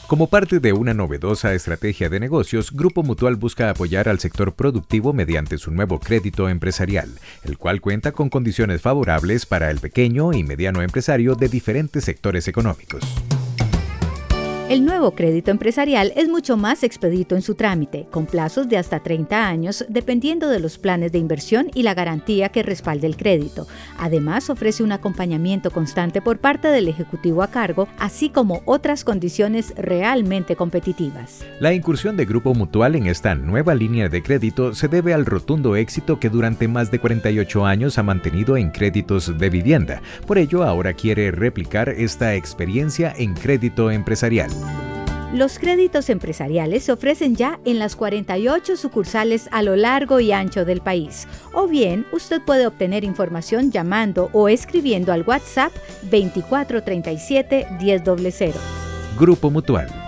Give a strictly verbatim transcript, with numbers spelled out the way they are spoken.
Como parte de una novedosa estrategia de negocios, Grupo Mutual busca apoyar al sector productivo mediante su nuevo crédito empresarial, el cual cuenta con condiciones favorables para el pequeño y mediano empresario de diferentes sectores económicos. El nuevo crédito empresarial es mucho más expedito en su trámite, con plazos de hasta treinta años, dependiendo de los planes de inversión y la garantía que respalde el crédito. Además, ofrece un acompañamiento constante por parte del ejecutivo a cargo, así como otras condiciones realmente competitivas. La incursión de Grupo Mutual en esta nueva línea de crédito se debe al rotundo éxito que durante más de cuarenta y ocho años ha mantenido en créditos de vivienda. Por ello, ahora quiere replicar esta experiencia en crédito empresarial. Los créditos empresariales se ofrecen ya en las cuarenta y ocho sucursales a lo largo y ancho del país. O bien, usted puede obtener información llamando o escribiendo al WhatsApp veinticuatro treinta y siete diez cero cero. Grupo Mutual.